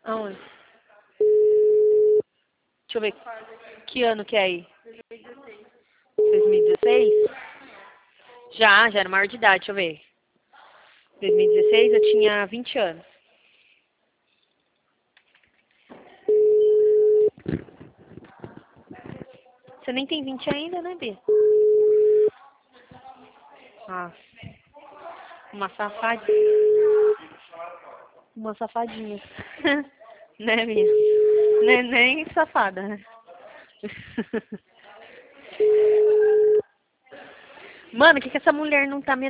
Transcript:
Aonde? Deixa eu ver. Que ano que é aí? 2016? Já era maior de idade, deixa eu ver. 2016 eu tinha 20 anos. Você nem tem 20 ainda, né, Bia? Ah, uma safadinha. Uma safadinha. Né, Bia? Nem safada, né? Mano, o que essa mulher não tá me